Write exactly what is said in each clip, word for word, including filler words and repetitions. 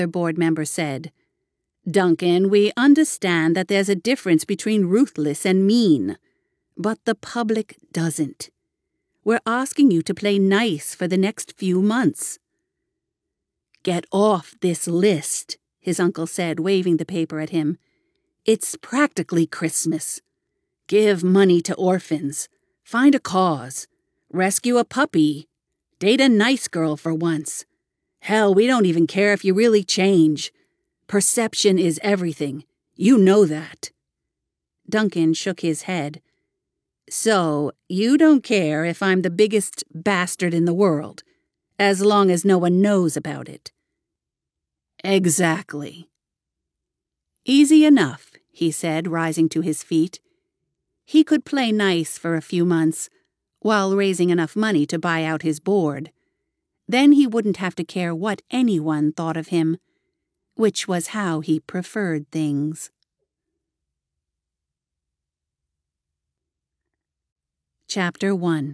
board member said. "Duncan, we understand that there's a difference between ruthless and mean, but the public doesn't. We're asking you to play nice for the next few months." "Get off this list," his uncle said, waving the paper at him. "It's practically Christmas. Give money to orphans. Find a cause. Rescue a puppy. Date a nice girl for once. Hell, we don't even care if you really change. Perception is everything. You know that." Duncan shook his head. "So, you don't care if I'm the biggest bastard in the world, as long as no one knows about it?" "Exactly." "Easy enough," he said, rising to his feet. He could play nice for a few months, while raising enough money to buy out his board. Then he wouldn't have to care what anyone thought of him, which was how he preferred things. Chapter one.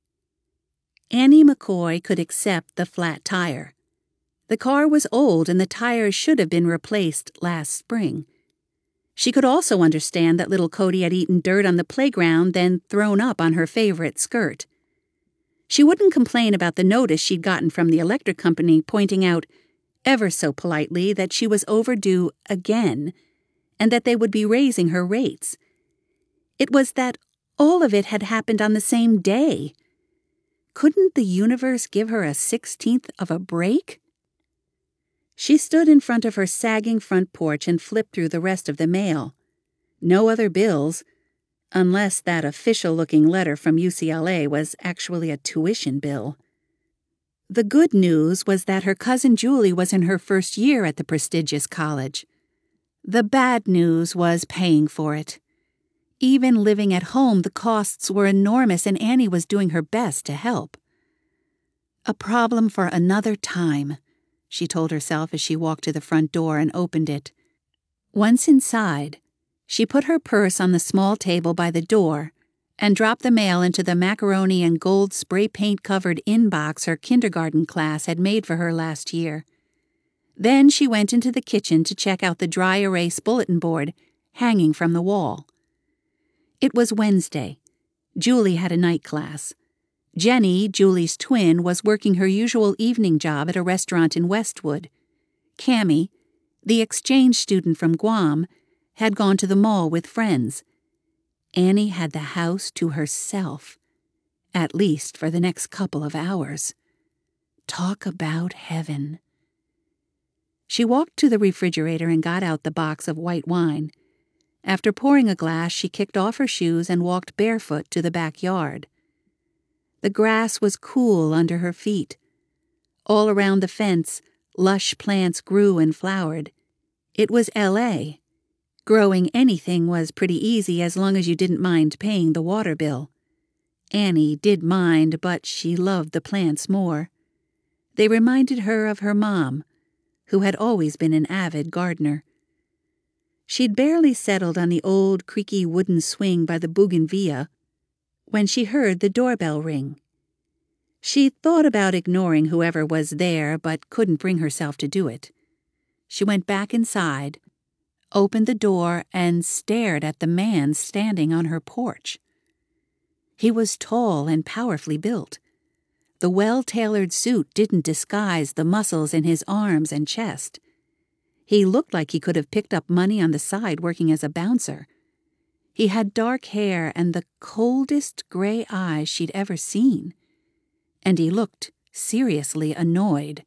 Annie McCoy could accept the flat tire. The car was old and the tires should have been replaced last spring. She could also understand that little Cody had eaten dirt on the playground, then thrown up on her favorite skirt. She wouldn't complain about the notice she'd gotten from the electric company pointing out, ever so politely, that she was overdue again, and that they would be raising her rates. It was that all of it had happened on the same day. Couldn't the universe give her a sixteenth of a break? She stood in front of her sagging front porch and flipped through the rest of the mail. No other bills, unless that official-looking letter from U C L A was actually a tuition bill. The good news was that her cousin Julie was in her first year at the prestigious college. The bad news was paying for it. Even living at home, the costs were enormous and Annie was doing her best to help. A problem for another time, she told herself as she walked to the front door and opened it. Once inside, she put her purse on the small table by the door and dropped the mail into the macaroni and gold spray paint-covered inbox her kindergarten class had made for her last year. Then she went into the kitchen to check out the dry erase bulletin board hanging from the wall. It was Wednesday. Julie had a night class. Jenny, Julie's twin, was working her usual evening job at a restaurant in Westwood. Cammie, the exchange student from Guam, had gone to the mall with friends. Annie had the house to herself, at least for the next couple of hours. Talk about heaven. She walked to the refrigerator and got out the box of white wine. After pouring a glass, she kicked off her shoes and walked barefoot to the backyard. The grass was cool under her feet. All around the fence, lush plants grew and flowered. It was L A. Growing anything was pretty easy as long as you didn't mind paying the water bill. Annie did mind, but she loved the plants more. They reminded her of her mom, who had always been an avid gardener. She'd barely settled on the old, creaky wooden swing by the bougainvillea when she heard the doorbell ring. She thought about ignoring whoever was there, but couldn't bring herself to do it. She went back inside, opened the door, and stared at the man standing on her porch. He was tall and powerfully built. The well-tailored suit didn't disguise the muscles in his arms and chest. He looked like he could have picked up money on the side working as a bouncer. He had dark hair and the coldest gray eyes she'd ever seen. And he looked seriously annoyed.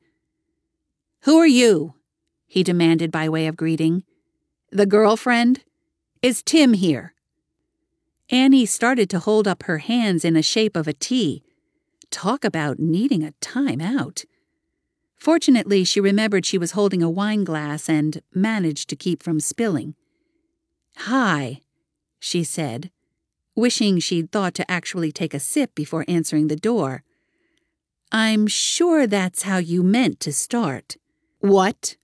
"Who are you?" he demanded by way of greeting. "The girlfriend? Is Tim here?" Annie started to hold up her hands in the shape of a T. Talk about needing a time out. Fortunately, she remembered she was holding a wine glass and managed to keep from spilling. "Hi," she said, wishing she'd thought to actually take a sip before answering the door. "I'm sure that's how you meant to start." "What?"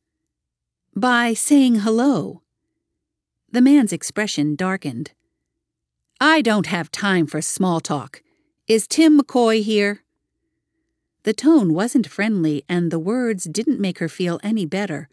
"By saying hello." The man's expression darkened. "I don't have time for small talk. Is Tim McCoy here?" The tone wasn't friendly, and the words didn't make her feel any better.